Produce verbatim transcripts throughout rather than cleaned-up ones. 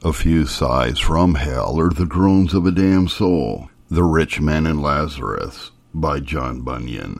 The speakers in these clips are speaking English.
A few sighs from hell are the groans of a damned soul. The Rich Man and Lazarus by John Bunyan.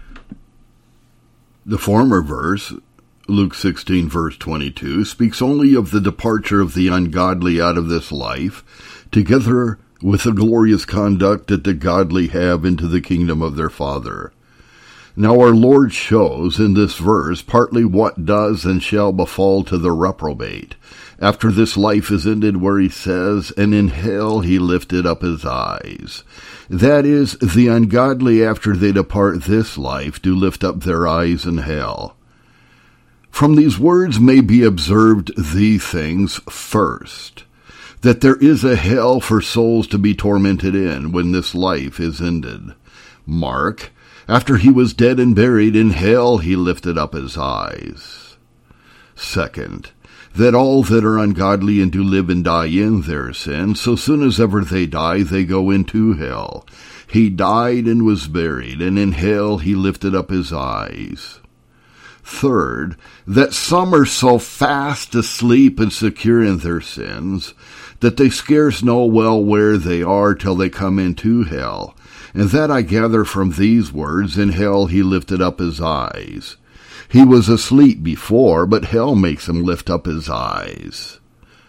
The former verse, Luke sixteen verse twenty-two, speaks only of the departure of the ungodly out of this life, together with the glorious conduct that the godly have into the kingdom of their Father. Now our Lord shows in this verse partly what does and shall befall to the reprobate, after this life is ended, where he says, and in hell he lifted up his eyes. That is, the ungodly after they depart this life do lift up their eyes in hell. From these words may be observed these things. First, that there is a hell for souls to be tormented in when this life is ended. Mark, after he was dead and buried, in hell he lifted up his eyes. Second, that all that are ungodly and do live and die in their sin, so soon as ever they die, they go into hell. He died and was buried, and in hell he lifted up his eyes. Third, that some are so fast asleep and secure in their sins, that they scarce know well where they are till they come into hell. And that I gather from these words, in hell he lifted up his eyes. He was asleep before, but hell makes him lift up his eyes.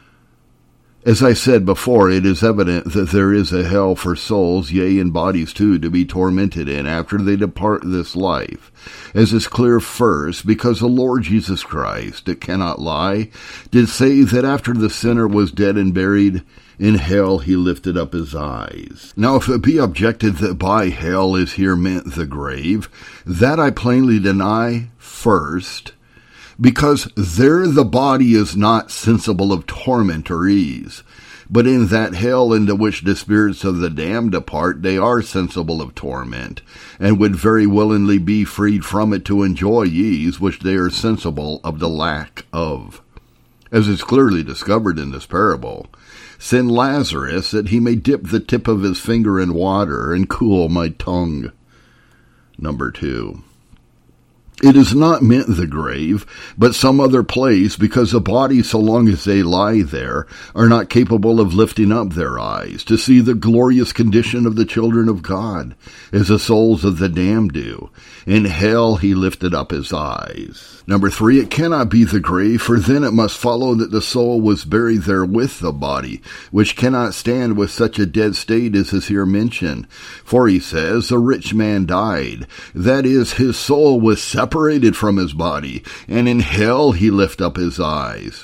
As I said before, it is evident that there is a hell for souls, yea, and bodies too, to be tormented in after they depart this life, as is clear first, because the Lord Jesus Christ, it cannot lie, did say that after the sinner was dead and buried, in hell he lifted up his eyes. Now if it be objected that by hell is here meant the grave, that I plainly deny first, because there the body is not sensible of torment or ease, but in that hell into which the spirits of the damned depart, they are sensible of torment, and would very willingly be freed from it to enjoy ease, which they are sensible of the lack of. As is clearly discovered in this parable, send Lazarus, that he may dip the tip of his finger in water and cool my tongue. Number two. It is not meant the grave, but some other place, because the body, so long as they lie there, are not capable of lifting up their eyes to see the glorious condition of the children of God, as the souls of the damned do. In hell he lifted up his eyes. Number three, it cannot be the grave, for then it must follow that the soul was buried there with the body, which cannot stand with such a dead state as is here mentioned. For he says, the rich man died. That is, his soul was separated from his body, and in hell he lift up his eyes.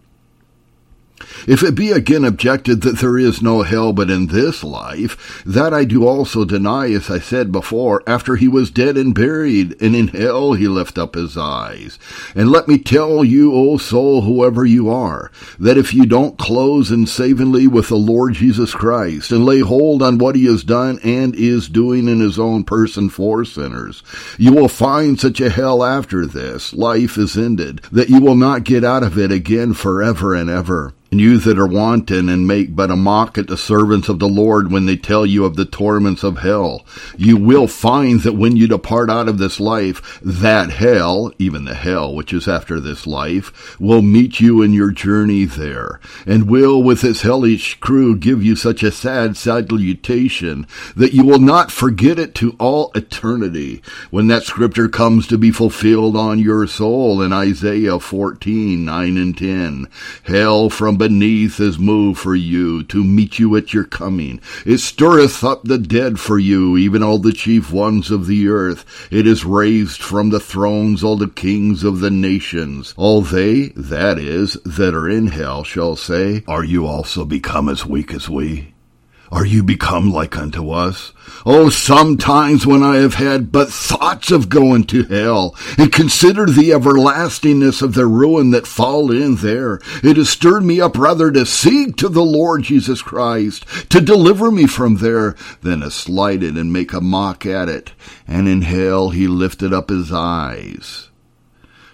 If it be again objected that there is no hell but in this life, that I do also deny, as I said before, after he was dead and buried, and in hell he lift up his eyes. And let me tell you, O soul, whoever you are, that if you don't close in savingly with the Lord Jesus Christ, and lay hold on what he has done and is doing in his own person for sinners, you will find such a hell after this life is ended, that you will not get out of it again forever and ever. And you that are wanton and make but a mock at the servants of the Lord when they tell you of the torments of hell, you will find that when you depart out of this life, that hell, even the hell which is after this life, will meet you in your journey there, and will with its hellish crew give you such a sad salutation that you will not forget it to all eternity, when that scripture comes to be fulfilled on your soul in Isaiah fourteen, nine and ten. Hell from beneath is moved for you, to meet you at your coming. It stirreth up the dead for you, even all the chief ones of the earth. It is raised from the thrones all the kings of the nations. All they, that is, that are in hell shall say, are you also become as weak as we? Are you become like unto us? Oh, sometimes when I have had but thoughts of going to hell, and consider the everlastingness of their ruin that fall in there, it has stirred me up rather to seek to the Lord Jesus Christ, to deliver me from there, than to slight it and make a mock at it. And in hell he lifted up his eyes.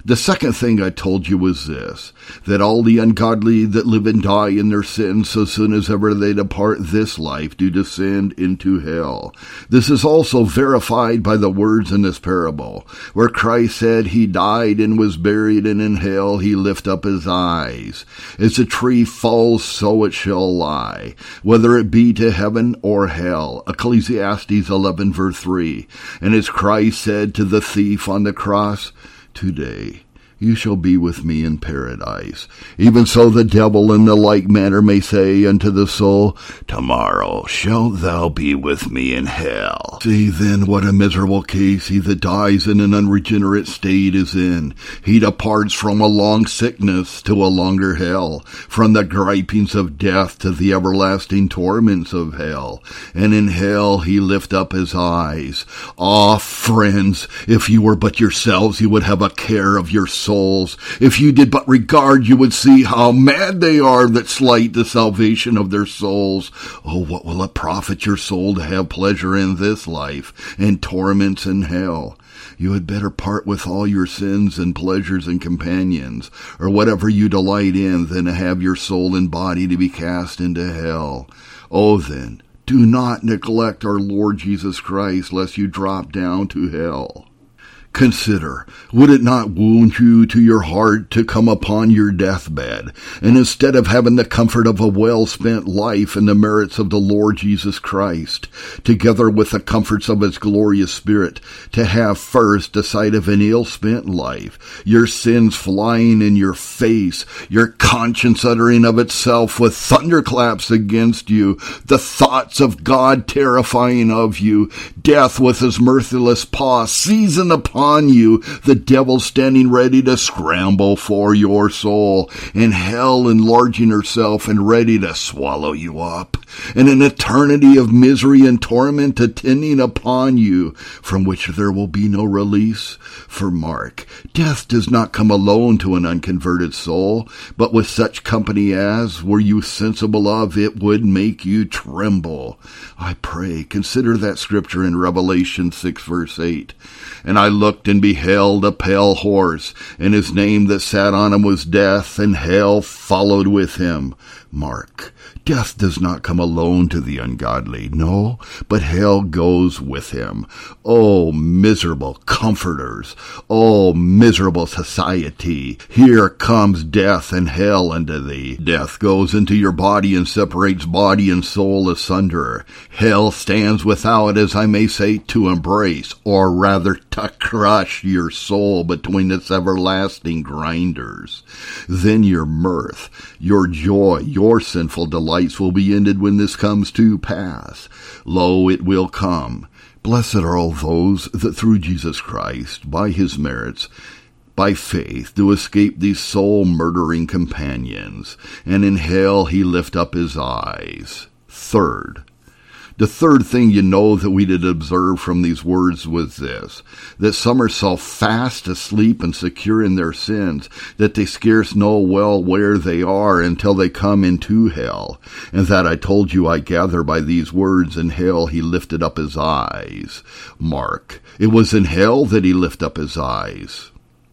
The second thing I told you was this, that all the ungodly that live and die in their sins so soon as ever they depart this life do descend into hell. This is also verified by the words in this parable, where Christ said he died and was buried, and in hell he lift up his eyes. As a tree falls, so it shall lie, whether it be to heaven or hell. Ecclesiastes eleven verse three. And as Christ said to the thief on the cross, today you shall be with me in paradise. Even so the devil in the like manner may say unto the soul, tomorrow shalt thou be with me in hell. See then what a miserable case he that dies in an unregenerate state is in. He departs from a long sickness to a longer hell, from the gripings of death to the everlasting torments of hell. And in hell he lift up his eyes. Ah, friends, if you were but yourselves, you would have a care of your souls. If you did but regard, you would see how mad they are that slight the salvation of their souls. Oh, what will it profit your soul to have pleasure in this life and torments in hell? You had better part with all your sins and pleasures and companions, or whatever you delight in, than to have your soul and body to be cast into hell. Oh, then, do not neglect our Lord Jesus Christ, lest you drop down to hell. Consider, would it not wound you to your heart to come upon your deathbed, and instead of having the comfort of a well-spent life and the merits of the Lord Jesus Christ, together with the comforts of his glorious Spirit, to have first the sight of an ill-spent life, your sins flying in your face, your conscience uttering of itself with thunderclaps against you, the thoughts of God terrifying of you, death with his merciless paw seizing upon you, the devil standing ready to scramble for your soul, and hell enlarging herself and ready to swallow you up, and an eternity of misery and torment attending upon you, from which there will be no release. For mark, death does not come alone to an unconverted soul, but with such company as, were you sensible of, it would make you tremble. I pray, consider that scripture in Revelation six verse eight. And I looked and beheld a pale horse, and his name that sat on him was Death, and hell followed with him. Mark, death does not come alone to the ungodly, no, but hell goes with him. Oh, miserable comforters! Oh, miserable society! Here comes death and hell unto thee. Death goes into your body and separates body and soul asunder. Hell stands without, as I may say, to embrace, or rather to crush your soul between its everlasting grinders. Then your mirth, your joy, your sinful delights will be ended when this comes to pass. Lo, it will come. Blessed are all those that through Jesus Christ, by his merits, by faith, do escape these soul-murdering companions, and in hell he lift up his eyes. Third, the third thing you know that we did observe from these words was this, that some are so fast asleep and secure in their sins that they scarce know well where they are until they come into hell. And that I told you I gather by these words, in hell he lifted up his eyes. Mark, it was in hell that he lifted up his eyes.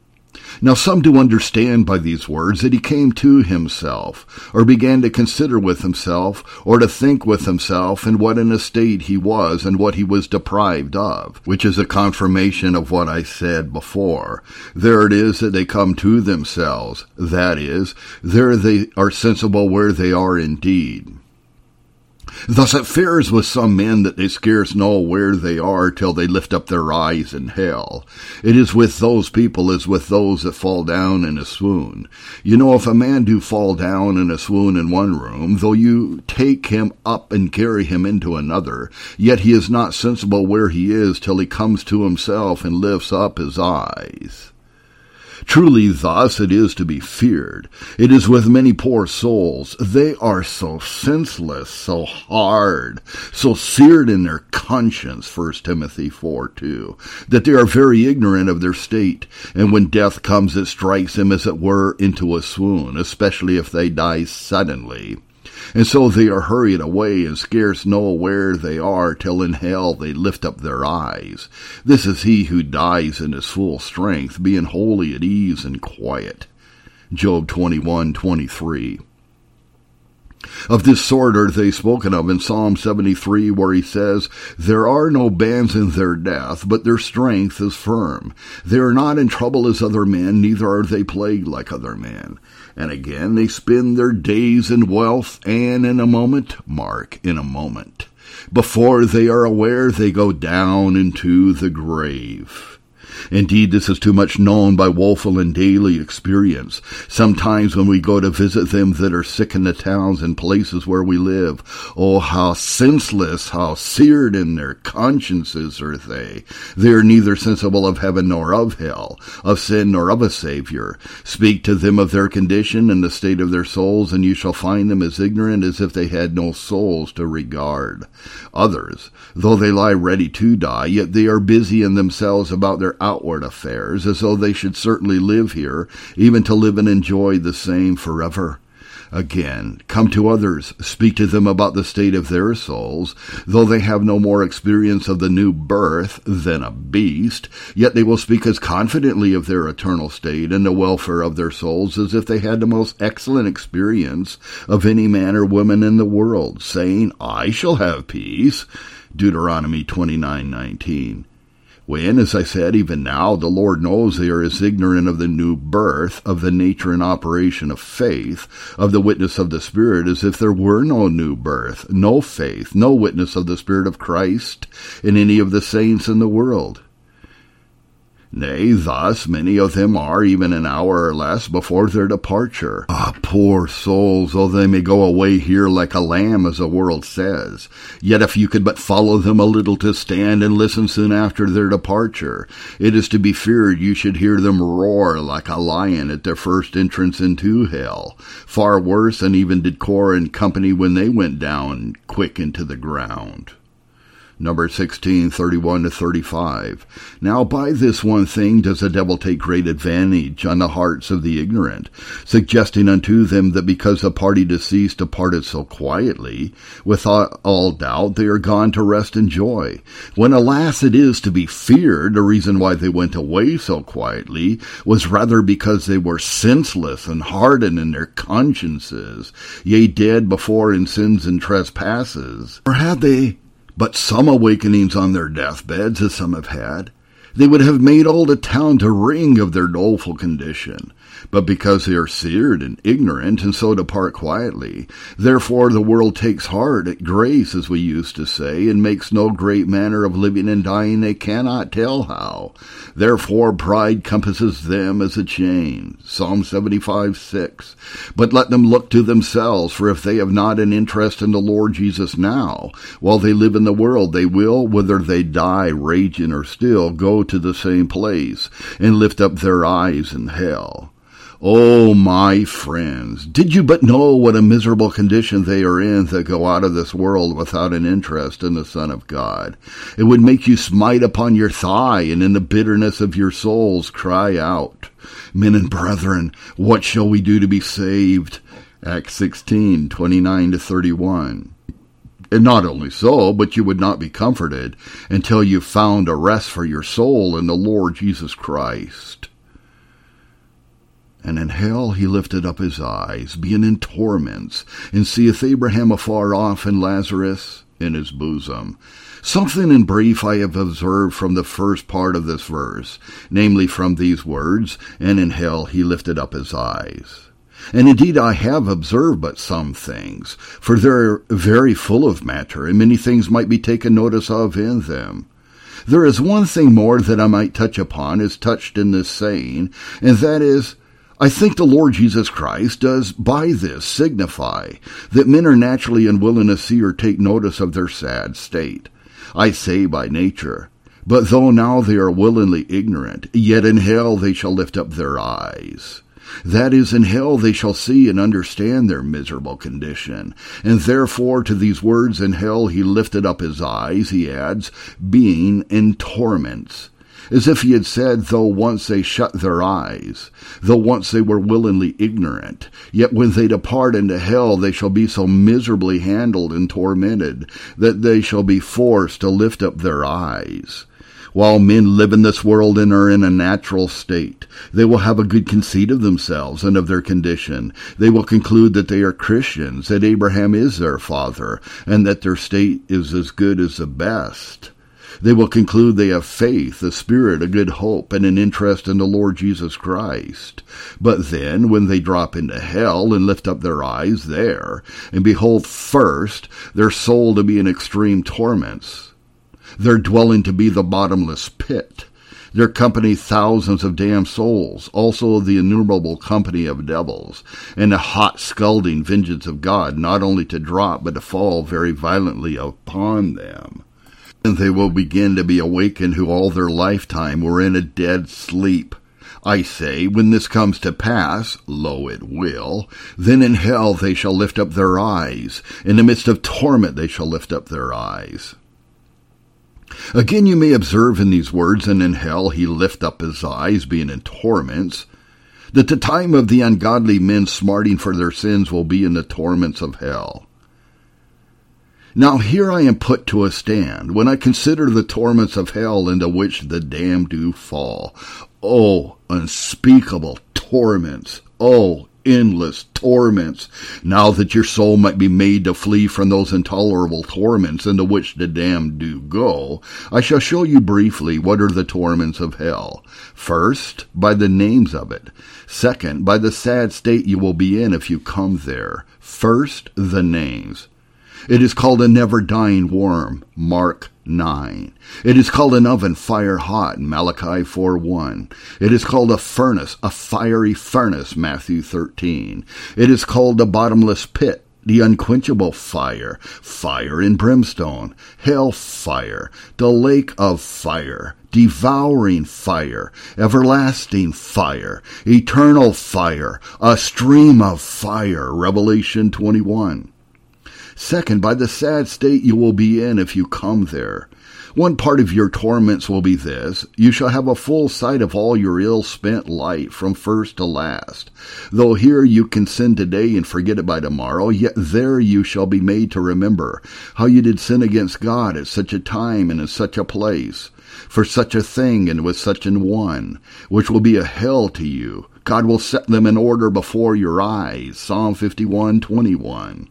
Now some do understand by these words that he came to himself, or began to consider with himself, or to think with himself, in what an estate he was, and what he was deprived of, which is a confirmation of what I said before. There it is that they come to themselves, that is, there they are sensible where they are indeed. Thus it fares with some men that they scarce know where they are till they lift up their eyes in hell. It is with those people as with those that fall down in a swoon. You know, if a man do fall down in a swoon in one room, though you take him up and carry him into another, yet he is not sensible where he is till he comes to himself and lifts up his eyes. Truly thus it is to be feared. It is with many poor souls. They are so senseless, so hard, so seared in their conscience, First Timothy four two, that they are very ignorant of their state, and when death comes it strikes them as it were into a swoon, especially if they die suddenly. And so they are hurried away and scarce know where they are till in hell they lift up their eyes. This is he who dies in his full strength, being wholly at ease and quiet. Job twenty-one twenty-three. Of this sort are they spoken of in Psalm seventy-three, where he says, There are no bands in their death, but their strength is firm. They are not in trouble as other men, neither are they plagued like other men. And again they spend their days in wealth, and in a moment, mark, in a moment, before they are aware, they go down into the grave. Indeed, this is too much known by woeful and daily experience. Sometimes when we go to visit them that are sick in the towns and places where we live, oh, how senseless, how seared in their consciences are they. They are neither sensible of heaven nor of hell, of sin nor of a Savior. Speak to them of their condition and the state of their souls, and you shall find them as ignorant as if they had no souls to regard. Others, though they lie ready to die, yet they are busy in themselves about their outward affairs, as though they should certainly live here, even to live and enjoy the same forever. Again, come to others, speak to them about the state of their souls, though they have no more experience of the new birth than a beast, yet they will speak as confidently of their eternal state and the welfare of their souls as if they had the most excellent experience of any man or woman in the world, saying, I shall have peace. Deuteronomy twenty-nine nineteen. When, as I said, even now, the Lord knows they are as ignorant of the new birth, of the nature and operation of faith, of the witness of the Spirit, as if there were no new birth, no faith, no witness of the Spirit of Christ in any of the saints in the world. Nay, thus many of them are even an hour or less before their departure. Ah, poor souls, though they may go away here like a lamb, as the world says. Yet if you could but follow them a little to stand and listen soon after their departure, it is to be feared you should hear them roar like a lion at their first entrance into hell, far worse than even did Korah and company when they went down quick into the ground. Numbers sixteen, thirty-one to thirty-five. Now by this one thing does the devil take great advantage on the hearts of the ignorant, suggesting unto them that because the party deceased departed so quietly, without all doubt they are gone to rest and joy. When alas it is to be feared, the reason why they went away so quietly was rather because they were senseless and hardened in their consciences, yea, dead before in sins and trespasses. Or had they but some awakenings on their deathbeds, as some have had, they would have made all the town to ring of their doleful condition. But because they are seared and ignorant, and so depart quietly, therefore the world takes heart at grace, as we used to say, and makes no great manner of living and dying they cannot tell how. Therefore pride compasses them as a chain. Psalm seventy-five six. But let them look to themselves, for if they have not an interest in the Lord Jesus now, while they live in the world, they will, whether they die raging or still, go to the same place, and lift up their eyes in hell. Oh, my friends, did you but know what a miserable condition they are in that go out of this world without an interest in the Son of God? It would make you smite upon your thigh, and in the bitterness of your souls cry out, Men and brethren, what shall we do to be saved? Acts sixteen, twenty-nine to thirty-one. And not only so, but you would not be comforted until you found a rest for your soul in the Lord Jesus Christ. And in hell he lifted up his eyes, being in torments, and seeth Abraham afar off, and Lazarus in his bosom. Something in brief I have observed from the first part of this verse, namely from these words, and in hell he lifted up his eyes. And indeed I have observed but some things, for they're very full of matter, and many things might be taken notice of in them. There is one thing more that I might touch upon, as touched in this saying, and that is, I think the Lord Jesus Christ does by this signify that men are naturally unwilling to see or take notice of their sad state. I say by nature, but though now they are willingly ignorant, yet in hell they shall lift up their eyes. That is, in hell they shall see and understand their miserable condition. And therefore to these words, in hell he lifted up his eyes, he adds, being in torments. as if he had said, though once they shut their eyes, though once they were willingly ignorant, yet when they depart into hell they shall be so miserably handled and tormented that they shall be forced to lift up their eyes. While men live in this world and are in a natural state, they will have a good conceit of themselves and of their condition. They will conclude that they are Christians, that Abraham is their father, and that their state is as good as the best. They will conclude they have faith, a spirit, a good hope, and an interest in the Lord Jesus Christ. But then, when they drop into hell and lift up their eyes there, and behold first their soul to be in extreme torments, their dwelling to be the bottomless pit, their company thousands of damned souls, also the innumerable company of devils, and the hot scalding vengeance of God, not only to drop, but to fall very violently upon them. And they will begin to be awakened who all their lifetime were in a dead sleep. I say, when this comes to pass, lo, it will, then in hell they shall lift up their eyes. In the midst of torment they shall lift up their eyes. Again, you may observe in these words, and in hell he lift up his eyes, being in torments, that the time of the ungodly men smarting for their sins will be in the torments of hell. Now here I am put to a stand, when I consider the torments of hell into which the damned do fall. Oh, unspeakable torments! Oh, endless torments, now that your soul might be made to flee from those intolerable torments into which the damned do go, I shall show you briefly what are the torments of hell. First, by the names of it. Second, by the sad state you will be in if you come there. First, the names. It is called a never-dying worm, Mark nine. It is called an oven fire hot, Malachi four one. It is called a furnace, a fiery furnace, Matthew thirteen. It is called the bottomless pit, the unquenchable fire, fire and brimstone, hell fire, the lake of fire, devouring fire, everlasting fire, eternal fire, a stream of fire, Revelation twenty-one. Second, by the sad state you will be in if you come there. One part of your torments will be this: you shall have a full sight of all your ill-spent life from first to last. Though here you can sin today and forget it by tomorrow, yet there you shall be made to remember how you did sin against God at such a time and in such a place, for such a thing and with such an one, which will be a hell to you. God will set them in order before your eyes. Psalm fifty-one twenty-one.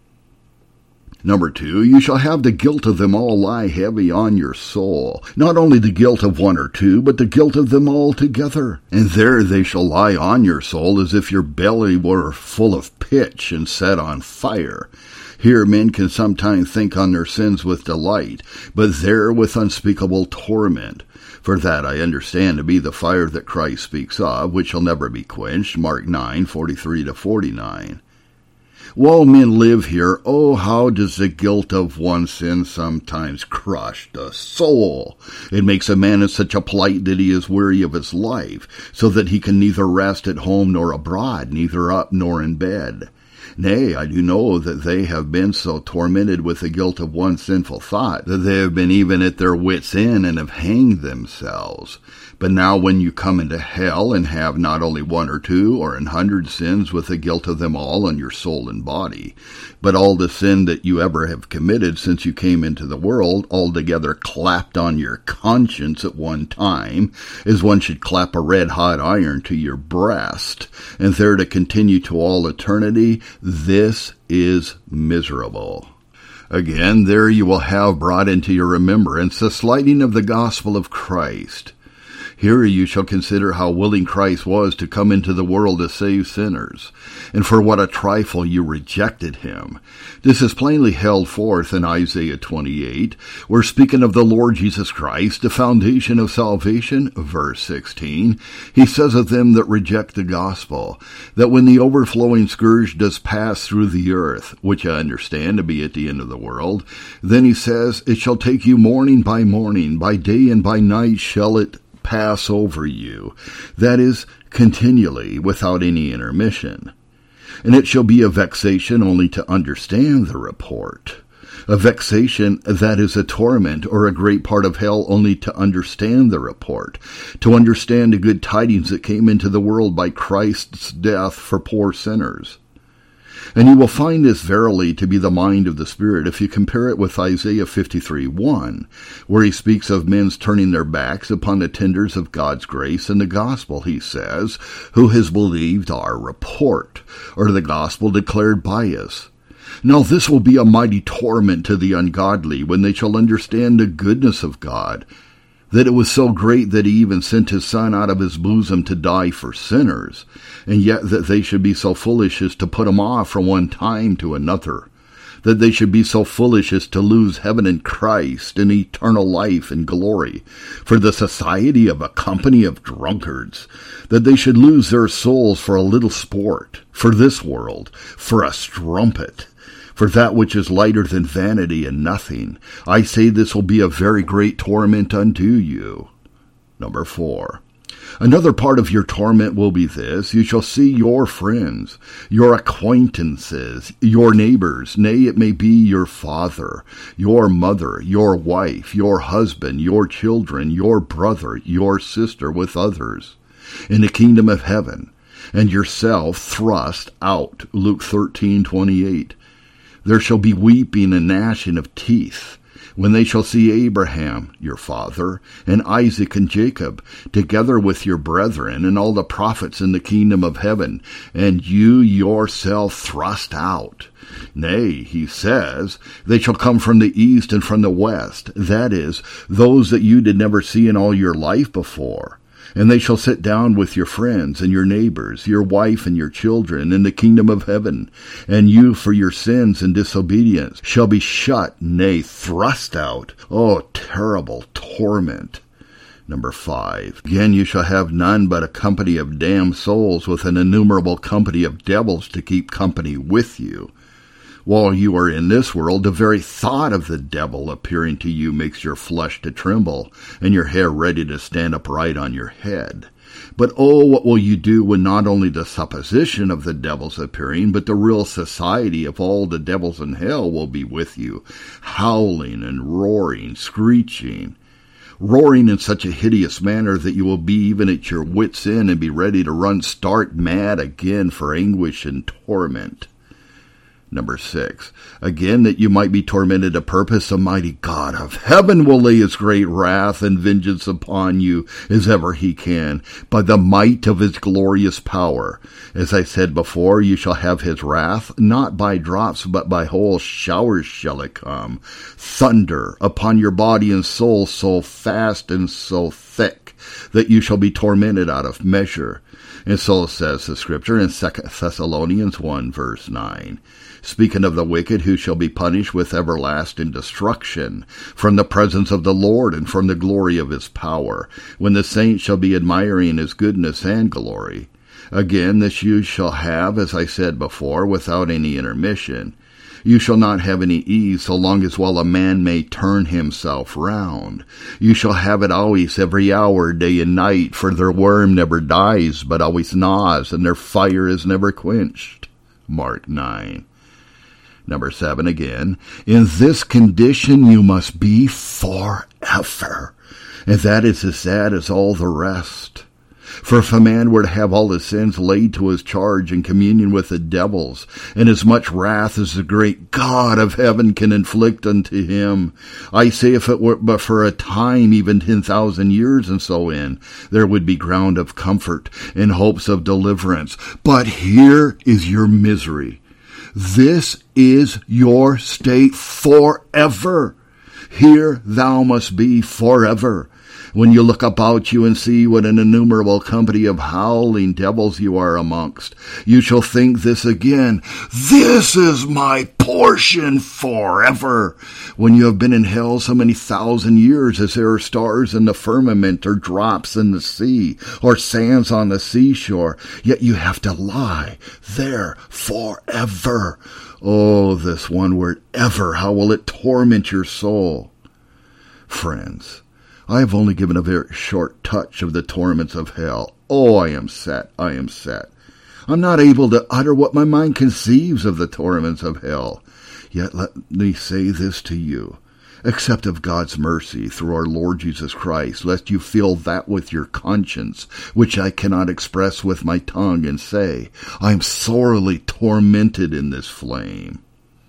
Number two, you shall have the guilt of them all lie heavy on your soul. Not only the guilt of one or two, but the guilt of them all together. And there they shall lie on your soul as if your belly were full of pitch and set on fire. Here men can sometimes think on their sins with delight, but there with unspeakable torment. For that I understand to be the fire that Christ speaks of, which shall never be quenched, Mark nine forty-three to forty-nine. While men live here, oh, how does the guilt of one sin sometimes crush the soul! It makes a man in such a plight that he is weary of his life, so that he can neither rest at home nor abroad, neither up nor in bed. Nay, I do know that they have been so tormented with the guilt of one sinful thought that they have been even at their wits' end and have hanged themselves. But now when you come into hell and have not only one or two or an hundred sins with the guilt of them all on your soul and body, but all the sin that you ever have committed since you came into the world altogether clapped on your conscience at one time, as one should clap a red-hot iron to your breast, and there to continue to all eternity, this is miserable. Again, there you will have brought into your remembrance the slighting of the gospel of Christ. Here you shall consider how willing Christ was to come into the world to save sinners, and for what a trifle you rejected him. This is plainly held forth in Isaiah twenty-eight, where speaking of the Lord Jesus Christ, the foundation of salvation, verse sixteen, he says of them that reject the gospel, that when the overflowing scourge does pass through the earth, which I understand to be at the end of the world, then he says, it shall take you morning by morning, by day and by night shall it pass over you, that is, continually, without any intermission. And it shall be a vexation only to understand the report. A vexation that is a torment or a great part of hell only to understand the report, to understand the good tidings that came into the world by Christ's death for poor sinners. And you will find this verily to be the mind of the Spirit if you compare it with Isaiah fifty-three one, where he speaks of men's turning their backs upon the tenders of God's grace and the gospel, he says, who has believed our report, or the gospel declared by us. Now this will be a mighty torment to the ungodly when they shall understand the goodness of God, that it was so great that he even sent his Son out of his bosom to die for sinners, and yet that they should be so foolish as to put him off from one time to another, that they should be so foolish as to lose heaven and Christ and eternal life and glory for the society of a company of drunkards, that they should lose their souls for a little sport, for this world, for a strumpet, for that which is lighter than vanity and nothing. I say this will be a very great torment unto you. Number four. Another part of your torment will be this: you shall see your friends, your acquaintances, your neighbors, nay, it may be your father, your mother, your wife, your husband, your children, your brother, your sister with others, in the kingdom of heaven, and yourself thrust out. Luke thirteen twenty-eight. There shall be weeping and gnashing of teeth, when they shall see Abraham, your father, and Isaac and Jacob, together with your brethren and all the prophets in the kingdom of heaven, and you yourself thrust out. Nay, he says, they shall come from the east and from the west, that is, those that you did never see in all your life before. And they shall sit down with your friends and your neighbors, your wife and your children in the kingdom of heaven. And you for your sins and disobedience shall be shut, nay, thrust out. Oh, terrible torment. Number five. Again, you shall have none but a company of damned souls with an innumerable company of devils to keep company with you. While you are in this world, the very thought of the devil appearing to you makes your flesh to tremble, and your hair ready to stand upright on your head. But oh, what will you do when not only the supposition of the devil's appearing, but the real society of all the devils in hell will be with you, howling and roaring, screeching, roaring in such a hideous manner that you will be even at your wits' end and be ready to run stark mad again for anguish and torment. Number six. Again, that you might be tormented a purpose, the mighty God of heaven will lay his great wrath and vengeance upon you as ever he can, by the might of his glorious power. As I said before, you shall have his wrath, not by drops, but by whole showers shall it come. Thunder upon your body and soul so fast and so thick, that you shall be tormented out of measure. And so says the scripture in Second Thessalonians one, verse nine. Speaking of the wicked who shall be punished with everlasting destruction from the presence of the Lord and from the glory of his power, when the saints shall be admiring his goodness and glory. Again, this you shall have, as I said before, without any intermission. You shall not have any ease so long as while a man may turn himself round. You shall have it always, every hour, day and night, for their worm never dies, but always gnaws, and their fire is never quenched. Mark nine. Number seven again. In this condition you must be forever, and that is as sad as all the rest. For if a man were to have all his sins laid to his charge in communion with the devils, and as much wrath as the great God of heaven can inflict unto him, I say if it were but for a time, even ten thousand years and so in, there would be ground of comfort and hopes of deliverance. But here is your misery. This is your state forever. Here thou must be forever. When you look about you and see what an innumerable company of howling devils you are amongst, you shall think this again: this is my portion forever. When you have been in hell so many thousand years as there are stars in the firmament, or drops in the sea, or sands on the seashore, yet you have to lie there forever. Oh, this one word, ever, how will it torment your soul? Friends, I have only given a very short touch of the torments of hell. Oh, I am set, I am set. I'm not able to utter what my mind conceives of the torments of hell. Yet let me say this to you. Accept of God's mercy through our Lord Jesus Christ, lest you feel that with your conscience, which I cannot express with my tongue, and say, I am sorely tormented in this flame.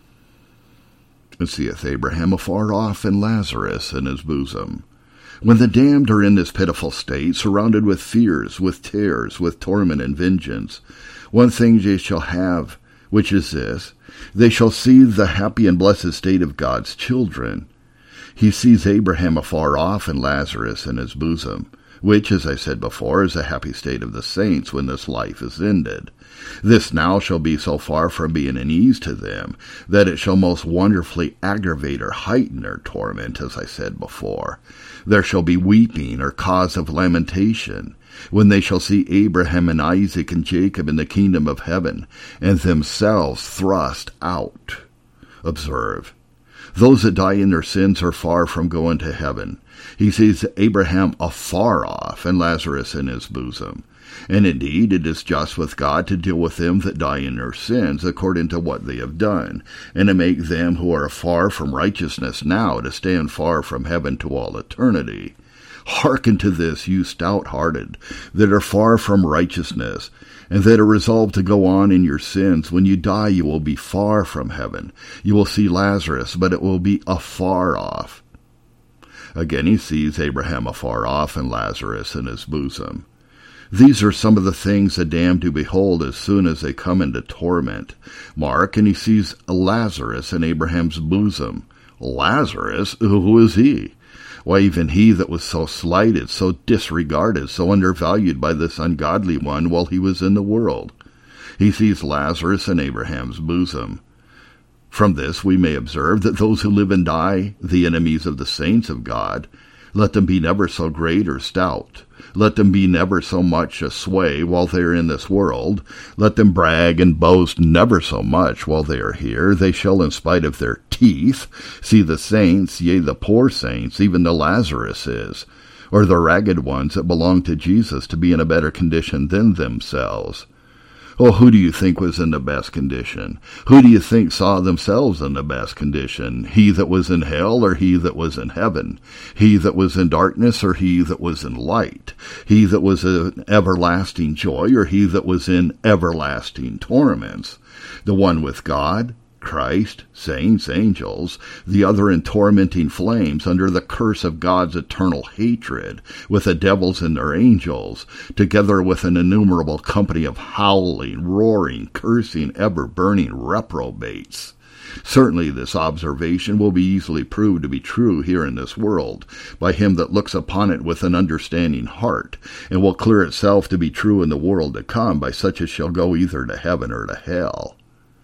And seeth Abraham afar off, and Lazarus in his bosom. When the damned are in this pitiful state, surrounded with fears, with tears, with torment and vengeance, one thing they shall have, which is this, they shall see the happy and blessed state of God's children. He sees Abraham afar off and Lazarus in his bosom, which, as I said before, is a happy state of the saints when this life is ended. This now shall be so far from being an ease to them, that it shall most wonderfully aggravate or heighten their torment, as I said before. There shall be weeping or cause of lamentation, when they shall see Abraham and Isaac and Jacob in the kingdom of heaven, and themselves thrust out. Observe, those that die in their sins are far from going to heaven. He sees Abraham afar off, and Lazarus in his bosom. And indeed it is just with God to deal with them that die in their sins, according to what they have done, and to make them who are far from righteousness now to stand far from heaven to all eternity. Hearken to this, you stout-hearted, that are far from righteousness, and that are resolved to go on in your sins. When you die, you will be far from heaven. You will see Lazarus, but it will be afar off. Again he sees Abraham afar off, and Lazarus in his bosom. These are some of the things the damned do behold as soon as they come into torment. Mark, and he sees Lazarus in Abraham's bosom. Lazarus? Who is he? Why, even he that was so slighted, so disregarded, so undervalued by this ungodly one while he was in the world. He sees Lazarus in Abraham's bosom. From this we may observe that those who live and die, the enemies of the saints of God, let them be never so great or stout, let them be never so much a sway while they are in this world, let them brag and boast never so much while they are here, they shall, in spite of their teeth, see the saints, yea, the poor saints, even the Lazaruses, or the ragged ones that belong to Jesus, to be in a better condition than themselves. Oh, who do you think was in the best condition? Who do you think saw themselves in the best condition? He that was in hell, or he that was in heaven? He that was in darkness, or he that was in light? He that was in everlasting joy, or he that was in everlasting torments? The one with God, Christ, saints, angels, the other in tormenting flames under the curse of God's eternal hatred, with the devils and their angels, together with an innumerable company of howling, roaring, cursing, ever-burning reprobates. Certainly this observation will be easily proved to be true here in this world, by him that looks upon it with an understanding heart, and will clear itself to be true in the world to come by such as shall go either to heaven or to hell.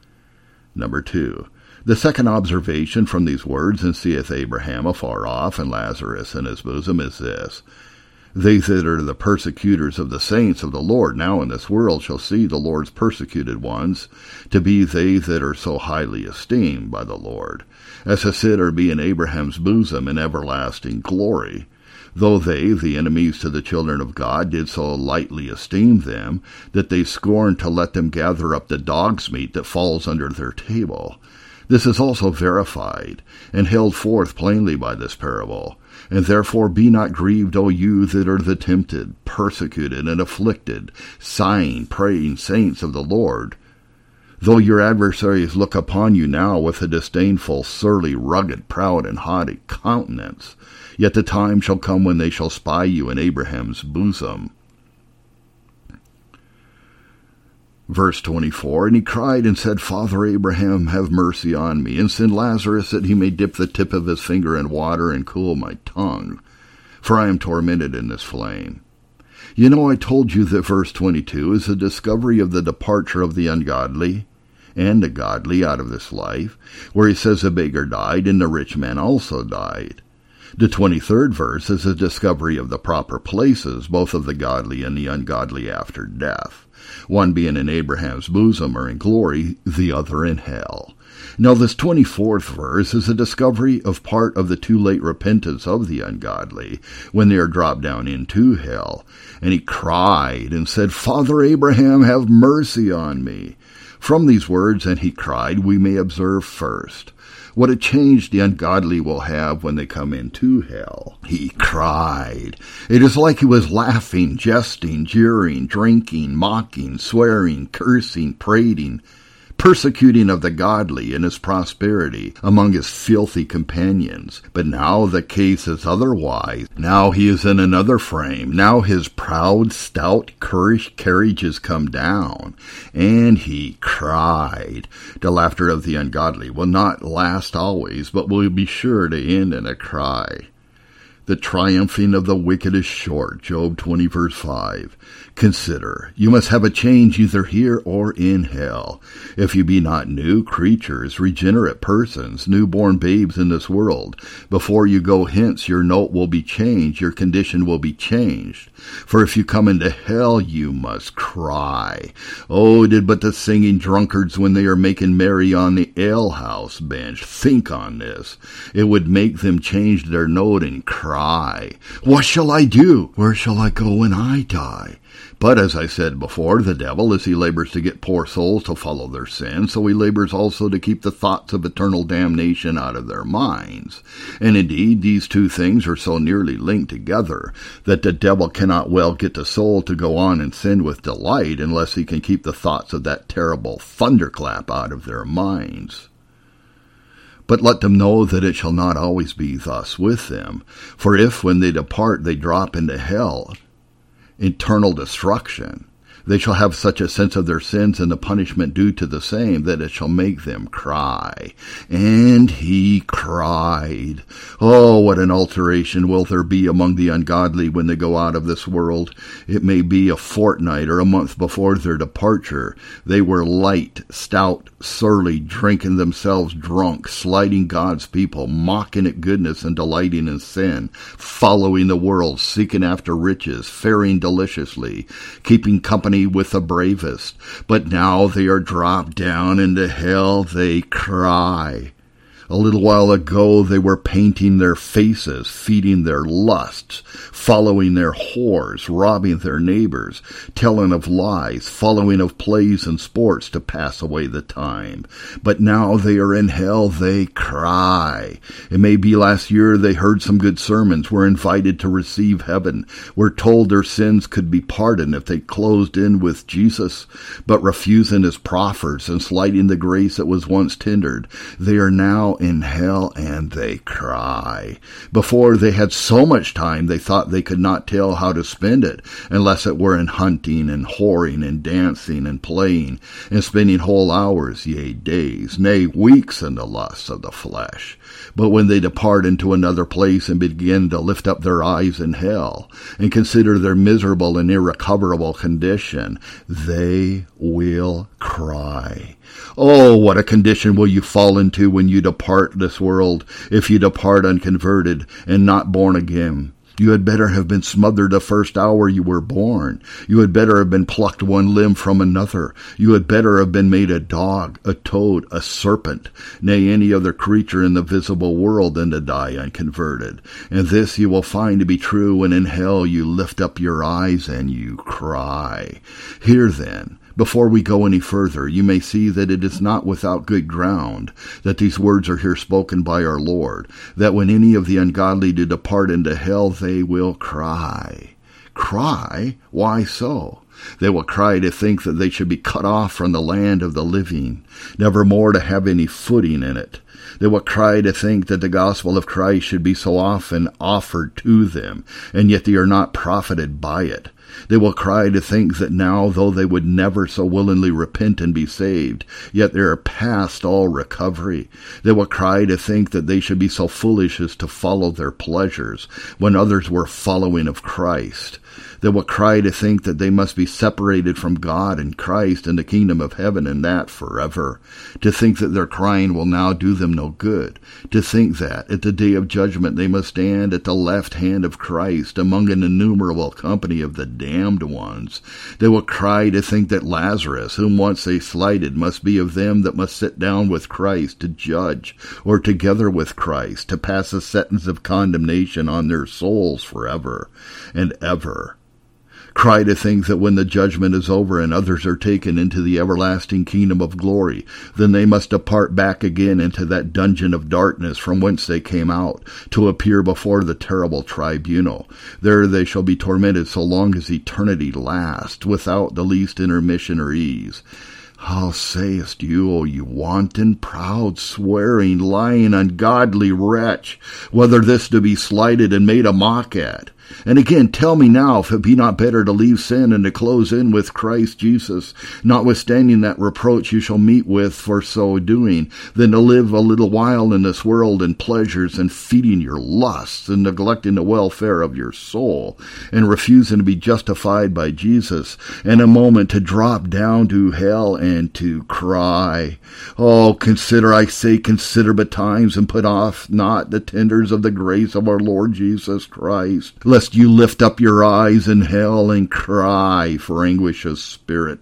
Number two, the second observation from these words, and seeth Abraham afar off, and Lazarus in his bosom, is this. They that are the persecutors of the saints of the Lord now in this world shall see the Lord's persecuted ones to be they that are so highly esteemed by the Lord, as to sit or be in Abraham's bosom in everlasting glory, though they, the enemies to the children of God, did so lightly esteem them, that they scorned to let them gather up the dog's meat that falls under their table. This is also verified, and held forth plainly by this parable. And therefore be not grieved, O you that are the tempted, persecuted, and afflicted, sighing, praying saints of the Lord. Though your adversaries look upon you now with a disdainful, surly, rugged, proud, and haughty countenance, yet the time shall come when they shall spy you in Abraham's bosom. Verse twenty-four, And he cried and said, Father Abraham, have mercy on me, and send Lazarus that he may dip the tip of his finger in water and cool my tongue, for I am tormented in this flame. You know, I told you that verse twenty-two is a discovery of the departure of the ungodly and the godly out of this life, where he says the beggar died and the rich man also died. The twenty-third verse is a discovery of the proper places, both of the godly and the ungodly after death, one being in Abraham's bosom or in glory, the other in hell. Now this twenty-fourth verse is a discovery of part of the too late repentance of the ungodly when they are dropped down into hell. And he cried and said, Father Abraham, have mercy on me. From these words, and he cried, we may observe first what a change the ungodly will have when they come into hell. He cried. It is like he was laughing, jesting, jeering, drinking, mocking, swearing, cursing, prating, persecuting of the godly in his prosperity among his filthy companions. But now the case is otherwise. Now he is in another frame. Now his proud, stout carriage has come down. And he cried. The laughter of the ungodly will not last always, but will be sure to end in a cry. The triumphing of the wicked is short. Job twenty, verse five. Consider, you must have a change either here or in hell. If you be not new creatures, regenerate persons, newborn babes in this world, before you go hence, your note will be changed, your condition will be changed. For if you come into hell, you must cry. Oh, did but the singing drunkards when they are making merry on the alehouse bench think on this, it would make them change their note and cry. What shall I do? Where shall I go when I die? But as I said before, the devil, as he labors to get poor souls to follow their sins, so he labors also to keep the thoughts of eternal damnation out of their minds. And indeed, these two things are so nearly linked together that the devil cannot well get the soul to go on and sin with delight unless he can keep the thoughts of that terrible thunderclap out of their minds. But let them know that it shall not always be thus with them. For if, when they depart, they drop into hell, eternal destruction, they shall have such a sense of their sins and the punishment due to the same that it shall make them cry. And he cried. Oh, what an alteration will there be among the ungodly when they go out of this world. It may be a fortnight or a month before their departure. They were light, stout, surly, drinking themselves drunk, slighting God's people, mocking at goodness and delighting in sin, following the world, seeking after riches, faring deliciously, keeping company with the bravest. But now they are dropped down into hell, they cry. A little while ago they were painting their faces, feeding their lusts, following their whores, robbing their neighbors, telling of lies, following of plays and sports to pass away the time. But now they are in hell, they cry. It may be last year they heard some good sermons, were invited to receive heaven, were told their sins could be pardoned if they closed in with Jesus, but refusing his proffers and slighting the grace that was once tendered, they are now in hell, and they cry. Before they had so much time they thought they could not tell how to spend it, unless it were in hunting and whoring and dancing and playing, and spending whole hours, yea, days, nay, weeks in the lusts of the flesh. But when they depart into another place and begin to lift up their eyes in hell, and consider their miserable and irrecoverable condition, they will cry. Oh, what a condition will you fall into when you depart this world, if you depart unconverted and not born again. You had better have been smothered the first hour you were born. You had better have been plucked one limb from another. You had better have been made a dog, a toad, a serpent, nay, any other creature in the visible world than to die unconverted. And this you will find to be true when in hell you lift up your eyes and you cry. Here then, before we go any further, you may see that it is not without good ground that these words are here spoken by our Lord, that when any of the ungodly do depart into hell, they will cry. Cry? Why so? They will cry to think that they should be cut off from the land of the living, never more to have any footing in it. They will cry to think that the gospel of Christ should be so often offered to them, and yet they are not profited by it. They will cry to think that now, though they would never so willingly repent and be saved, yet they are past all recovery. They will cry to think that they should be so foolish as to follow their pleasures when others were following of Christ. They will cry to think that they must be separated from God and Christ and the kingdom of heaven, and that forever. To think that their crying will now do them no good. To think that at the day of judgment they must stand at the left hand of Christ among an innumerable company of the damned ones. They will cry to think that Lazarus, whom once they slighted, must be of them that must sit down with Christ to judge, or together with Christ to pass a sentence of condemnation on their souls forever and ever. Cry to think that when the judgment is over and others are taken into the everlasting kingdom of glory, then they must depart back again into that dungeon of darkness from whence they came out, to appear before the terrible tribunal. There they shall be tormented so long as eternity lasts, without the least intermission or ease. How sayest you, O you wanton, proud, swearing, lying, ungodly wretch, whether this to be slighted and made a mock at? And again, tell me now, if it be not better to leave sin and to close in with Christ Jesus, notwithstanding that reproach you shall meet with for so doing, than to live a little while in this world in pleasures and feeding your lusts and neglecting the welfare of your soul and refusing to be justified by Jesus, and a moment to drop down to hell and to cry, Oh, consider, I say, consider betimes, and put off not the tenders of the grace of our Lord Jesus Christ, lest you lift up your eyes in hell and cry for anguish of spirit.